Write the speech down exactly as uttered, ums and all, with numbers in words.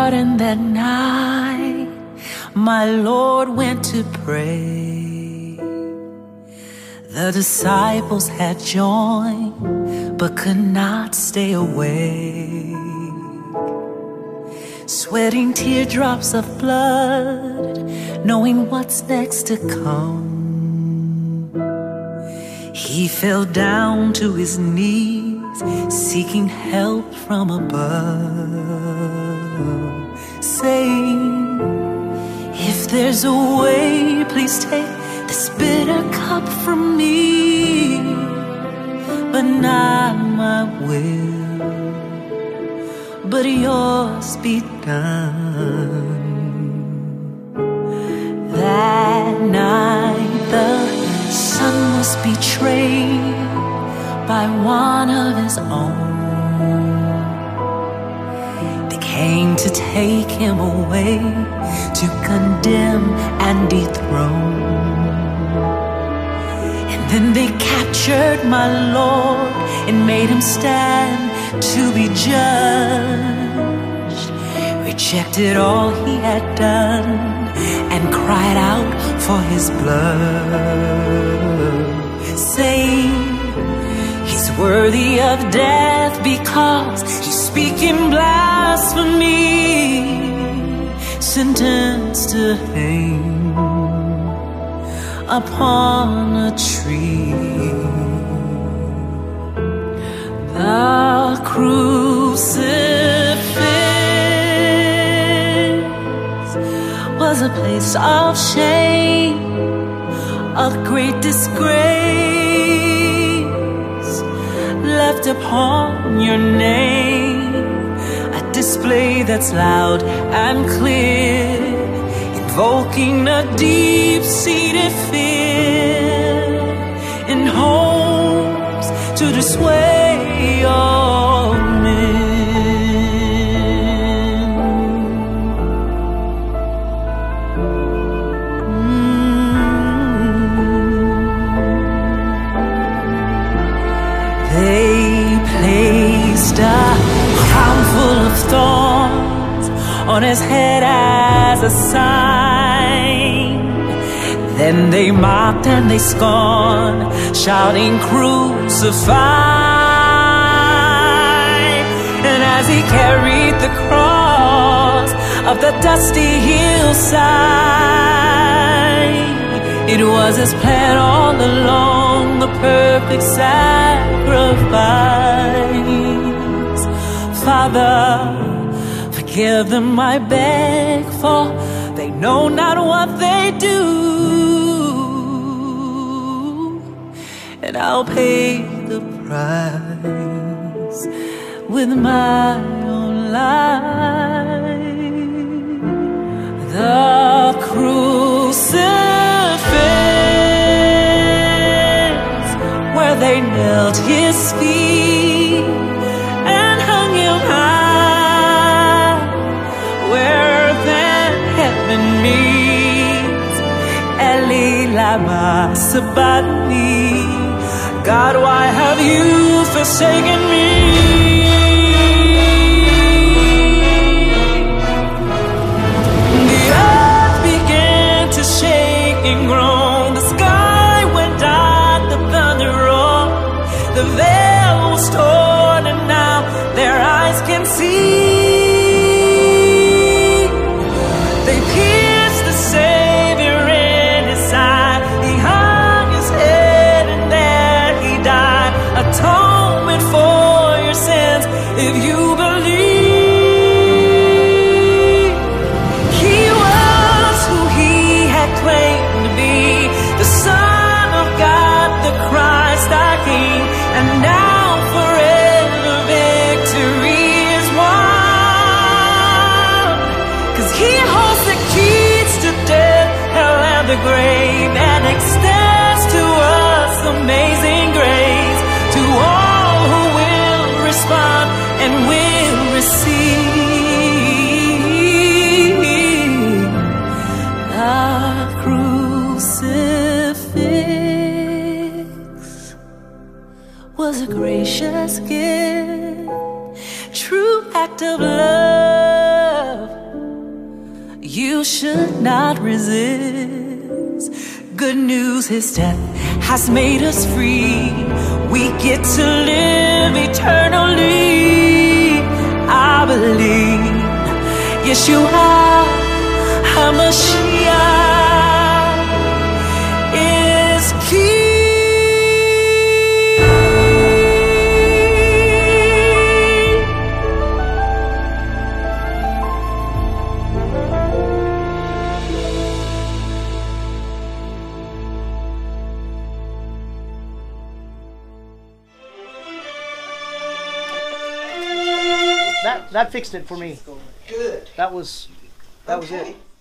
garden that night, my Lord went to pray. The disciples had joined, but could not stay awake, sweating teardrops of blood, knowing what's next to come. He fell down to his knees, seeking help from above, saying, if there's a way, please take this bitter cup from me, but not my will, but yours be done. That night the Son was betrayed by one of his own. They came to take him away, to condemn and dethrone. And then they captured my Lord and made him stand to be judged, rejected all he had done, and cried out for his blood, saying, he's worthy of death because he's speaking blasphemy, sentenced to hang upon a tree. The crucifix was a place of shame, a great disgrace left upon your name, a display that's loud and clear, invoking a deep-seated fear in hopes to dissuade all men. They placed a crown full of thorns on his head as a sign. Then they mocked and they scorned, shouting, crucify. And as he carried the cross up the dusty hillside, it was his plan all along, the perfect sacrifice. Father, forgive them, I beg, for they know not what they do. And I'll pay the price with my own life. The crucifix, where they nailed his feet and hung him high, where that heaven meets, Eli lama sabachthani, God, why have you forsaken me? The earth began to shake and groan, the sky went dark, the thunder roared, the veil was torn, and now their eyes can see. They pierced the Savior in his side, he hung his head and there he died, atonement for your sins if you believe. He was who he had claimed to be, the Son of God, the Christ our King, and now forever victory is won. 'Cause he holds the keys to death, hell and the grave, and extends to us amazing grace, to all who will respond and will receive. The crucifix was a gracious gift, true act of love you should not resist. Good news, his death has made us free. We get to live eternally. I believe Yeshua HaMashiach is King. That that fixed it for me. Good. That was that was Okay. it.